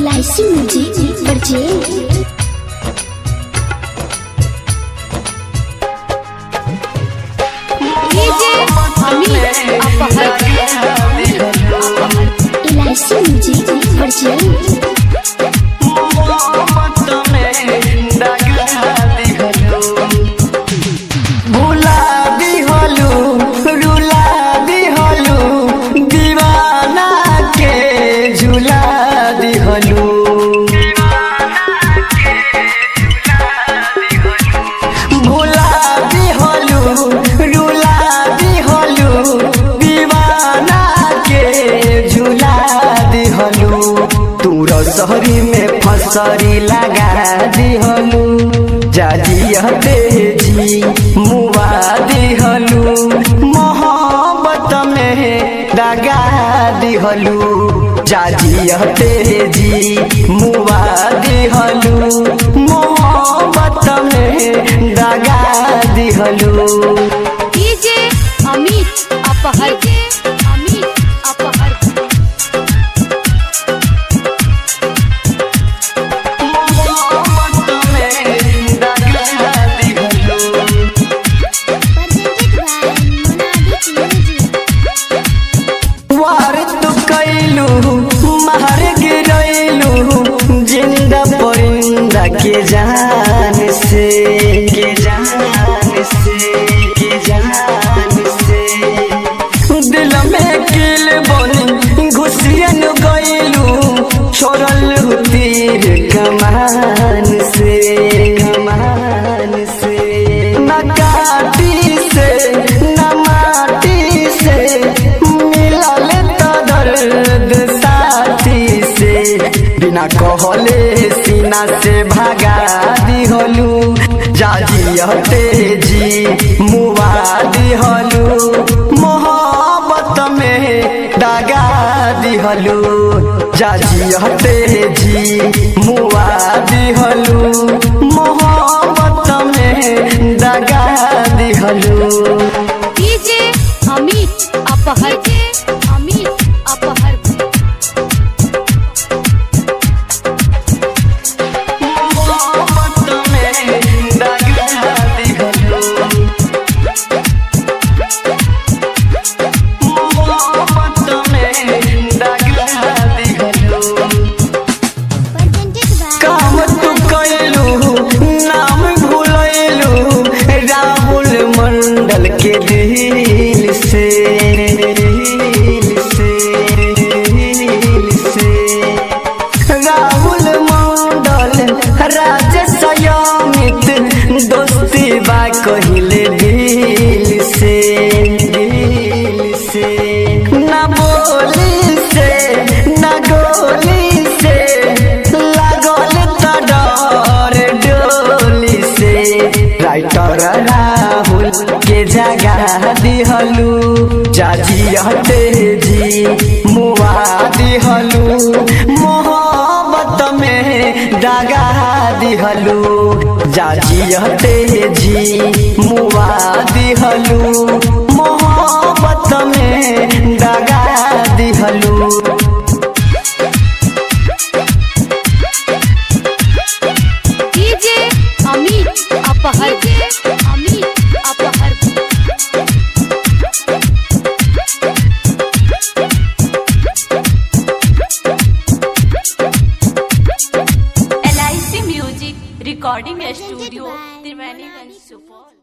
LIC music purchase. LIC music purchase. शहरी में फसरी लगा दिहलू जाजिया तेजी मुआ दिहलू मोहब्बत में दगा दिहलू जाजिया तेजी मुआ दिहलू मोहब्बत में दगा दिहलू। डीजे अमित अपहर के जान से दिल में किल बनी घुसियन गइलू छोड़ल तीर कमान से न काटी से न माटी से मिलल तो दर्द साथी से बिना कहले सीना से भागा दिहलू जाजिया तेजी मुआ दिहलू मोहब्बत में दगा दिहलू जाजिया तेजी मुआ दिहलू मोहब्बत में दगा दिहलू। डीजे अमित अपहर के दिल से राहुल मंडल राजेश अमित दोस्ती बा कहिले दिल से न बोली से न गोली से लागल त डर डोली से राइटर राहुल के जगह दिहलू जाजिया तेजी मुआ दिहलू मोहब्बत में दगा दिहलू जाजिया तेजी मुआ दिहलू मोहब्बत में दगा दिहलू। डीजे अमित अपहर LIC music recording studio Triveniganj Supaul.